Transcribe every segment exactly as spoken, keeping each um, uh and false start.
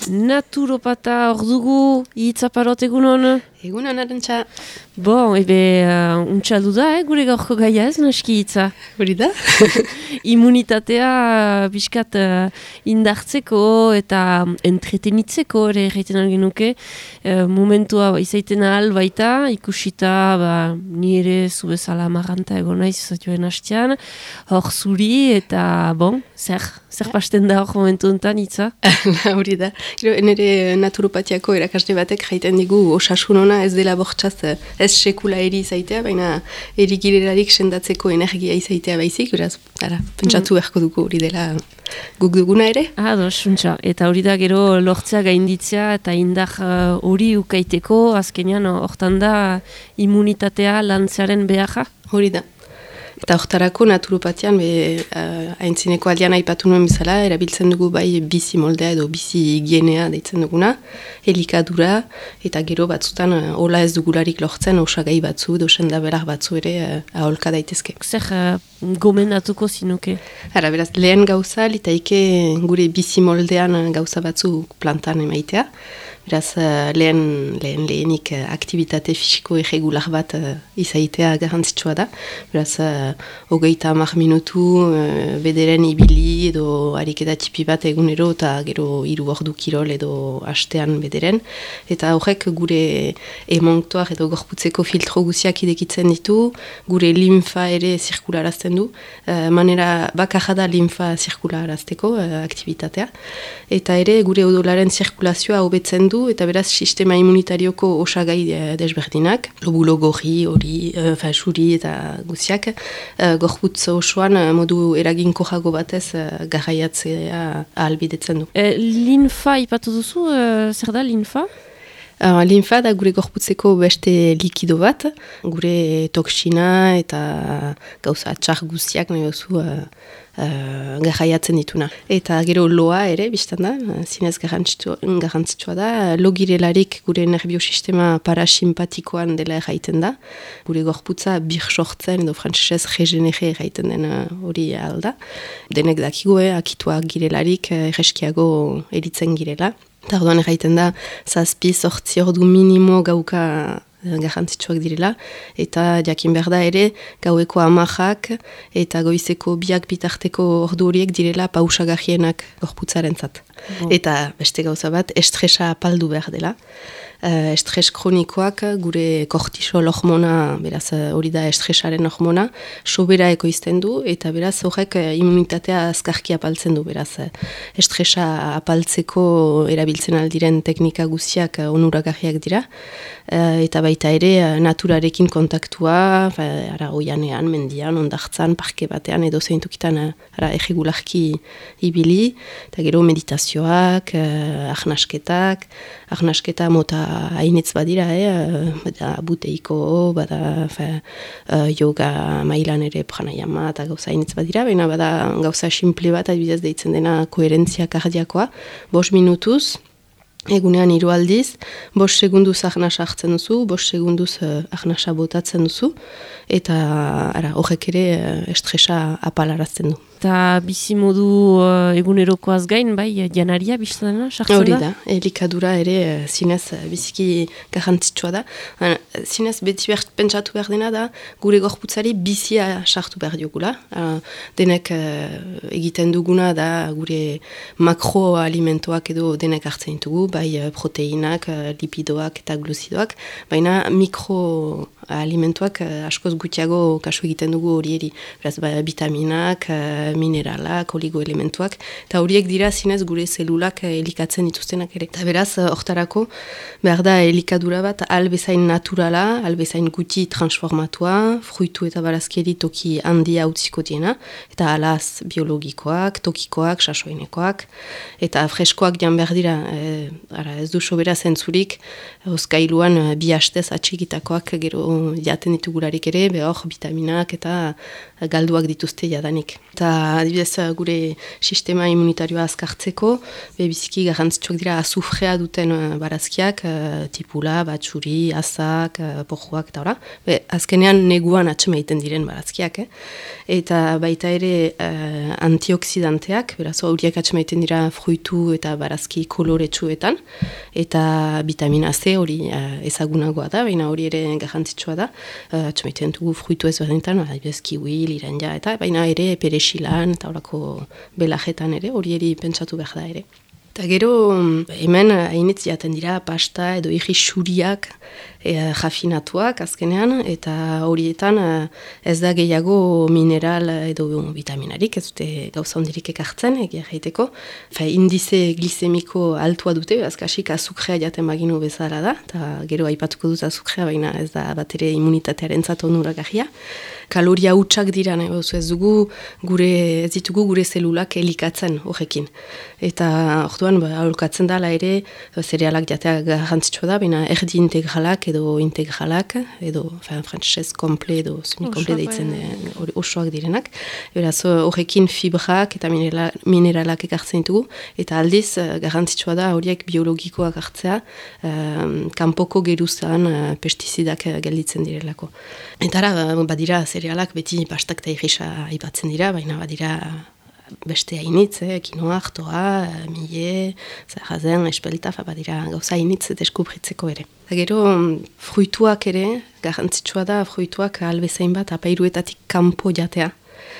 Naturopata hor dugu, hitzaparot egun hona? Egun hona dantza. Bon, ebe, uh, untxaldu da, eh, gure gaurko gaia ez, naski hitza. Hori da? Immunitatea uh, biskat uh, indartzeko eta entretenitzeko ere egiten algin nuke. Uh, momentua izaiten ahal baita, ikusita ba, nire zubezala marranta egon naiz zatioen hastean, hor zuri eta, bon, zer, zer pasten da hor momentu enten hitza? Hori da. Gero, nire naturopatiako erakasle batek jaiten digu osasun ona ez dela bortxaz ez sekula eri izaitea, baina erigirelarik sendatzeko energia izaitea baizik, beraz, ara, pentsatu beharko dugu hori dela guk duguna ere. Ah, dos, untxa. Eta hori da gero lortzea gainditzea eta indar hori uh, ukaiteko, azkenean hortan da immunitatea lantzearen beharra? Hori da. Eta hortarako naturopatian, be, uh, haintzineko aldean aipatu nuen bizala, erabiltzen dugu bai bizi moldea edo bizi higienea deitzen duguna, elikadura, eta gero batzutan uh, hola ez dugularik lortzen osagai batzu, edo sendabelar batzu ere uh, aholka daitezke. Zer uh, gomendatuko zinuke? Ara, beraz, lehen gauza, litaike gure bizi moldean gauza batzu plantan emaitea. Beraz, uh, lehen, lehen lehenik uh, aktivitate fisiko irregular bat uh, izaitea garrantzitsua da. Beraz, uh, hogeita hamar minutu uh, bederen ibili edo ariketa txipi bat egunero eta gero hiru ordu kirol edo hastean bederen. Eta horrek gure emonktuak edo gorputzeko filtro guziak idekitzen ditu, gure linfa ere zirkularazten du. Uh, manera bakarra da linfa zirkularazteko uh, aktivitatea. Eta ere gure odolaren zirkulazioa hobetzen du eta beraz sistema immunitarioko osagai desberdinak, lobulo gorri, hori, uh, fasuri eta guziak, uh, gorputz osoan uh, modu eraginkojago batez uh, garraiatzea ahalbidetzen du. E, linfa ipatu duzu, uh, zer da linfa? Uh, linfa da gure gorputzeko beste likido bat, gure toksina eta gauza txar guziak nahi duzu uh, Uh, garraiatzen dituna. Eta gero loa ere, biztan da, zinez garrantzitsua da, logirelarik gure nerviosistema parasimpatikoan dela erraiten da, gure gorputza bir sortzen edo frantzesez regenere erraiten dena hori alda. Denek dakigu, eh, akituak girelarik erreskiago eritzen girela. Eta orduan erraiten da, zazpi sortzi ordu minimo gauka garrantzitsuak direla, eta jakin behar da ere gaueko hamarrak eta goizeko biak bitarteko ordu horiek direla pausagarrienak gorputzarentzat. Oh. Eta beste gauza bat, estresa apaldu behar dela. Uh, estres kronikoak gure kortisol hormona, beraz hori da estresaren hormona, sobera ekoizten du, eta beraz horrek immunitatea azkarki apaltzen du, beraz estresa apaltzeko erabiltzen aldiren teknika guziak onuragarriak dira, uh, eta baita ere naturarekin kontaktua, fa, ara oianean, mendian, ondartzan, parke batean, edo zeintukitan ara erregularki ibili, eta gero meditazioak, uh, arnasketak, arnasketa mota hainitz badira, eh? Bada buteiko, bada fe, uh, yoga mailan ere pranayama eta gauza hainitz badira, baina bada gauza simple bat adibidez deitzen dena koherentzia kardiakoa, bost minutuz, egunean hiru aldiz, bost segunduz arnasa hartzen duzu, bost segunduz uh, arnasa botatzen duzu, eta ara, horrek ere uh, estresa apalarazten du. Eta bizi modu uh, egunerokoaz gain, bai, janaria biztana, sartzen da? Hori da, elikadura ere uh, zinez uh, biziki garrantzitsua da. Uh, zinez beti behar, pentsatu behar dena da, gure gorputzari bizia sartu behar diogula. Uh, denek uh, egiten duguna da gure makroalimentoak edo denek hartzen ditugu, bai uh, proteinak, uh, lipidoak eta gluzidoak, baina mikroalimentoak uh, askoz gutiago kasu egiten dugu hori eri. Beraz, ba, vitaminak, uh, mineralak, oligoelementuak, eta horiek dira zinez gure zelulak elikatzen dituztenak ere. Eta beraz, hortarako, behar da elikadura bat albezain naturala, albezain guti transformatua, fruitu eta barazkeri toki handia utziko diena, eta alaz biologikoak, tokikoak, sasoinekoak, eta freskoak jan behar dira, e, ara, ez du sobera zentzurik, oskailuan bi hastez atxikitakoak gero jaten ditugularik ere, behor vitaminak eta galduak dituzte jadanik. Eta adibidez gure sistema immunitarioa azkartzeko, be biziki garrantzitsuak dira azufrea duten barazkiak, tipula, batxuri, azak, pojuak eta ora. Be, azkenean neguan atxemaiten diren barazkiak, eh? Eta baita ere uh, antioxidanteak, beraz horiek atxemaiten dira fruitu eta barazki koloretsuetan, eta vitamina C hori uh, ezagunagoa da, baina hori ere garrantzitsua da, uh, atxemaiten dugu fruitu ezberdinetan, adibidez kiwi, liranja, eta baina ere perexilan eta horako belajetan ere, hori eri pentsatu behar da ere. Eta gero, hemen hainitz jaten dira pasta edo irri xuriak e, jafinatuak azkenean, eta horietan ez da gehiago mineral edo vitaminarik, ez dute gauza hondirik ekartzen, egia jaiteko. Fe, indize glisemiko altua dute, azkasik azukrea jaten baginu bezala da, eta gero aipatuko dut azukrea, baina ez da bat ere immunitatearen zato onuragarria. Kaloria hutsak dira, nahi ez dugu gure, ez ditugu gure zelulak elikatzen horrekin. Eta orduan, ba, aholkatzen dala ere, zerealak jatea garrantzitsua da, baina erdi integralak edo integralak, edo frantzesez komple edo semi-komple deitzen hori osoak direnak. Beraz, horrekin fibrak eta mineral, mineralak ekartzen ditugu, eta aldiz garrantzitsua da horiek biologikoak hartzea, um, kanpoko geruzan uh, pestizidak gelditzen direlako. Eta ara, badira zerealak beti pastak eta irrisa aipatzen dira, baina badira beste hainitz, eh, kinoa, artoa, mille, zerrazen, espelta, badira gauza hainitz deskubritzeko ere. Eta gero, fruituak ere, garrantzitsua da, fruituak albezain bat apairuetatik kanpo jatea.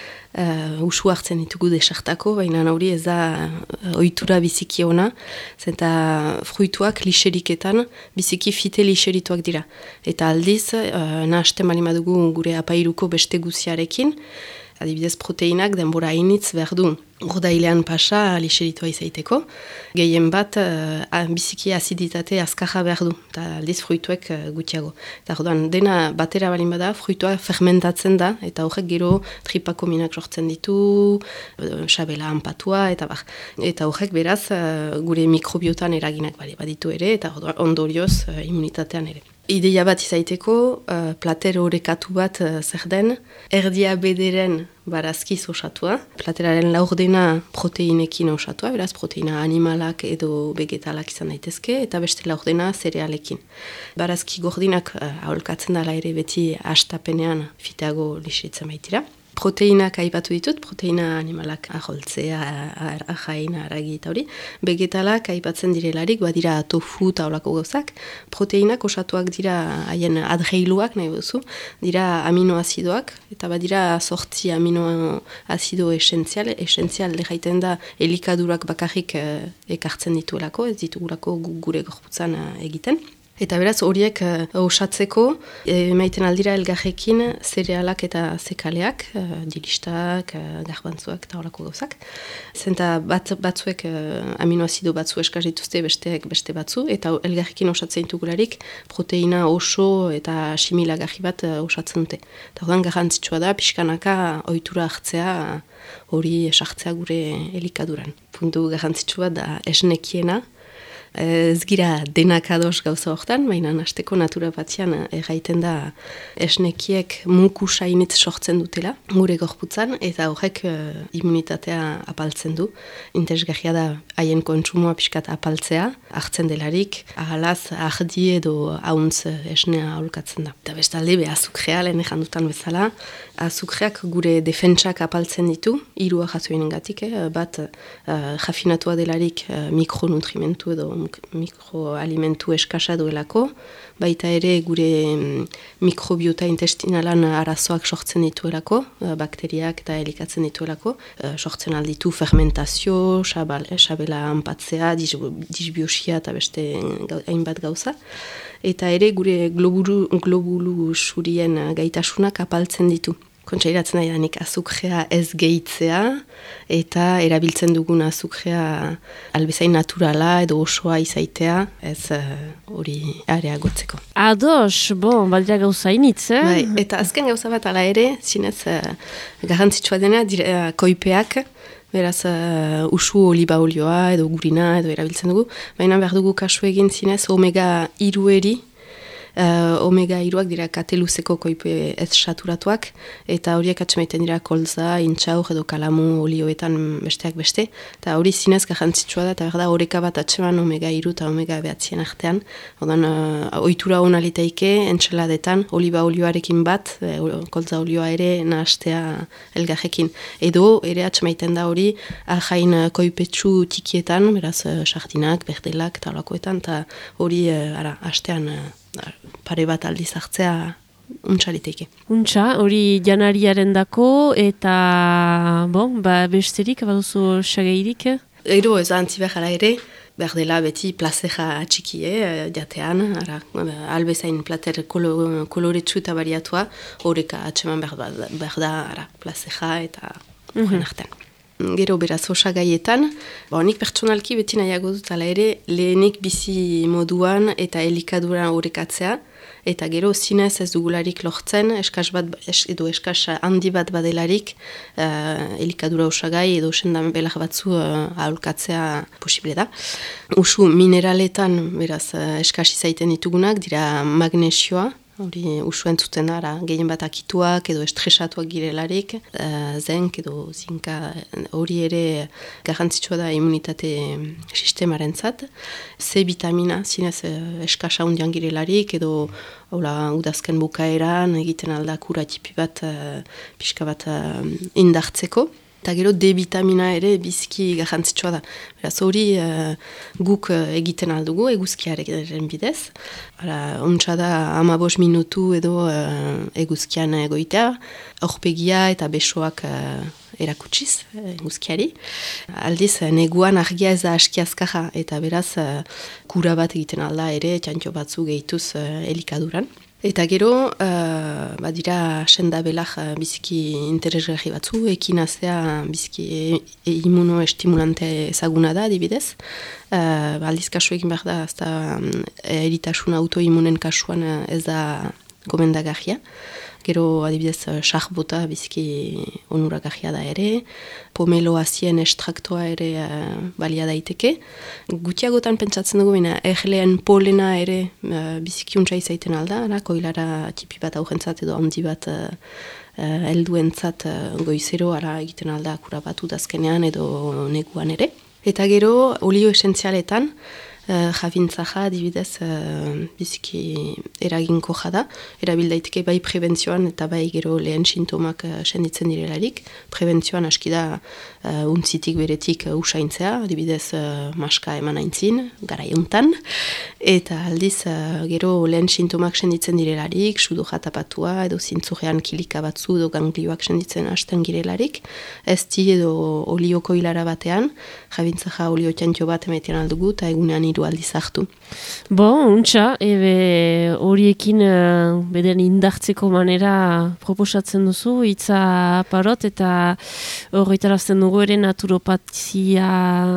Uh, usu hartzen ditugu desartako, baina hori ez da uh, ohitura biziki ona, zenta fruituak lixeriketan biziki fite lixerituak dira. Eta aldiz, uh, nahasten bali madugu gure apairuko beste guziarekin, adibidez proteinak denbora hainitz behar du. Gordailean pasa lixeritua izaiteko, gehien bat uh, biziki aziditate azkarra behar du, eta aldiz fruituek uh, gutxiago. Eta orduan, dena batera balin bada, fruitua fermentatzen da, eta horrek gero tripako minak sortzen ditu, uh, xabela anpatua, eta bar. Eta horrek beraz, uh, gure mikrobiotan eraginak bali baditu ere, eta orduan, ondorioz uh, immunitatean ere. Ideia bat izaiteko, uh, plater horekatu bat uh, zer den, erdia bederen barazkiz osatua, plateraren laurdena proteinekin osatua, beraz proteina animalak edo vegetalak izan daitezke, eta beste laurdena zerealekin. Barazki gordinak uh, aholkatzen dela ere beti hastapenean fiteago lixeritzen baitira. Proteinak aipatu ditut, proteina animalak aholtzea, ahain, aragi eta hori. Vegetalak aipatzen direlarik, badira tofu eta holako gauzak. Proteinak osatuak dira haien adreiluak, nahi duzu, dira aminoazidoak, eta badira sortzi aminoazido esentzial. Esentzial lehaiten da elikadurak bakarrik eh, ekartzen dituelako, ez ditugulako gure gorputzan eh, egiten. Eta beraz horiek uh, osatzeko, emaiten aldira elgarrekin zerealak eta zekaleak, uh, dilistak, uh, garbantzuak eta horako gauzak. Zenta bat, batzuek uh, aminoazido batzu eskaz dituzte besteek beste batzu, eta elgarrekin osatzen dugularik proteina oso eta similagarri bat uh, osatzen dute. Eta horren garrantzitsua da, pixkanaka ohitura hartzea hori esartzea gure elikaduran. Puntu garrantzitsua da esnekiena, ez gira denak ados gauza hortan, baina hasteko natura batzian erraiten da esnekiek mukusa initz sortzen dutela, gure gorputzan, eta horrek uh, immunitatea apaltzen du. Interesgarria da haien kontsumoa pixkat apaltzea, hartzen delarik, ahalaz, ahdi edo hauntz esnea aholkatzen da. Eta bestalde, be azukrea, lehen ejandutan bezala, azukreak gure defentsak apaltzen ditu, hirua jasoinengatik, eh? bat uh, jafinatua delarik uh, mikronutrimentu edo mikroalimentu eskasa duelako, baita ere gure mikrobiota intestinalan arazoak sortzen dituelako, bakteriak eta elikatzen dituelako, sortzen alditu fermentazio, xabal, xabela anpatzea, disbiosia eta beste hainbat gauza. Eta ere gure globulu, globulu surien gaitasunak apaltzen ditu. Kontsairatzen da danik azukrea ez gehitzea eta erabiltzen dugun azukrea albezain naturala edo osoa izaitea ez hori uh, areagotzeko. Ados, bon, baldira gauza initz, eh? Bai, eta azken gauza bat ala ere, zinez uh, garrantzitsua dena dire, uh, koipeak, beraz uh, usu oliba olioa edo gurina edo erabiltzen dugu, baina behar dugu kasu egin zinez omega hirueri Uh, omega iruak dira kateluzeko koipe ez saturatuak, eta horiek atxemaiten dira kolza, intxaur edo kalamu olioetan besteak beste, eta hori zinez garrantzitsua da, eta berda horeka bat atxeman omega iru eta omega behatzien artean, odan uh, ohitura hona liteike, entxeladetan, oliba olioarekin bat, e, kolza olioa ere nahastea elgarrekin. Edo ere atxemaiten da hori ahain koipetsu tikietan, beraz sardinak, berdelak eta olakoetan, eta hori uh, ara, hastean uh, pare bat aldiz hartzea untsa liteke. Untsa, hori janariaren dako, eta bon, ba, besterik, baduzu sageirik? Ero ez antzi behar ere, behar dela beti plazera txikie, jatean, ara, albezain plater kolo, koloretsu eta bariatua, horreka atseman behar, behar da, ara, plazera eta horren mm-hmm. artean. Gero beraz osagaietan, ba, nik pertsonalki beti nahiago dut ala ere lehenik bizi moduan eta elikadura horrekatzea, eta gero zinez ez dugularik lortzen, eskas bat, es, edo eskas handi bat badelarik uh, elikadura osagai edo sendan belar batzu uh, aholkatzea posible da. Usu mineraletan beraz uh, eskasi zaiten ditugunak dira magnesioa, hori usu entzuten dara, gehien bat akituak edo estresatuak girelarik, uh, zenk edo zinka hori ere garrantzitsua da immunitate sistemaren zat. C vitamina, zinez uh, eskasa hundian girelarik edo hola, udazken bukaeran egiten alda kura tipi bat, uh, pixka bat uh, indartzeko. Eta gero D vitamina ere bizki garrantzitsua da. Beraz hori uh, guk uh, egiten aldugu eguzkiaren bidez. Hala, ontsa da hamabos minutu edo uh, eguzkian egoitea, aurpegia eta besoak uh, erakutsiz eguzkiari. Aldiz, neguan argia ez da aski azkarra eta beraz uh, kura bat egiten alda ere, txantxo batzu gehituz uh, elikaduran. Eta gero, uh, badira sendabelak uh, biziki interesgarri batzu, ekinazea biziki e, e, imunoestimulante ezaguna da, adibidez. Uh, aldiz kasu egin behar da, azta um, eritasun autoimunen kasuan uh, ez da gomendagarria. Gero, adibidez, sarbota biziki onuragarria da ere, pomelo azien estraktoa ere uh, balia daiteke. Gutiagotan pentsatzen dugu, baina erleen polena ere uh, biziki untsa izaiten alda, ara, koilara tipi bat aurrentzat edo handi bat uh, uh, elduentzat uh, goizero ara egiten alda kura bat udazkenean edo neguan ere. Eta gero, olio esentzialetan, Uh, jabintzaja, adibidez, uh, biziki eraginko jada. Erabil daiteke bai prebentzioan eta bai gero lehen sintomak uh, senditzen direlarik. Prebentzioan aski da uh, untzitik beretik uh, usaintzea, adibidez uh, maska eman aintzin, garaiuntan. Eta aldiz uh, gero lehen sintomak senditzen direlarik, sudoja tapatua edo zintzurean kilika batzu edo ganglioak senditzen hasten girelarik. Ez di edo olioko hilara batean, jabintzaja olio txantxo bat emaiten aldugu eta egunean hiru aldiz hartu. Bo, untxa, ebe horiekin uh, beden indartzeko manera proposatzen duzu, hitza parot eta horretarazten dugu ere naturopatia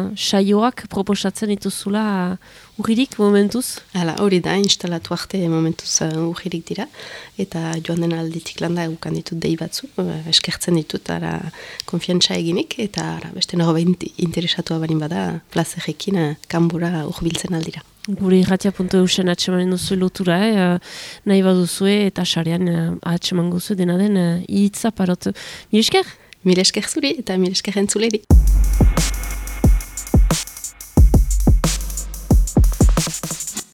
saioak proposatzen dituzula urririk momentuz? Hala, hori da, instalatu arte momentuz uh, urririk dira, eta joan den alditik landa egukan ditut dei batzu, uh, eskertzen ditut, ara konfiantza eginik, eta ara, beste nago behin interesatua barin bada, plazerekin uh, kanbura urbiltzen aldira. Gure irratia puntu eusen atxemanen duzu lotura, eh? Nahi baduzue eta sarean uh, atxeman guzu dena den uh, hitza parot. Mil esker? Mil esker zuri eta mil esker entzuleri.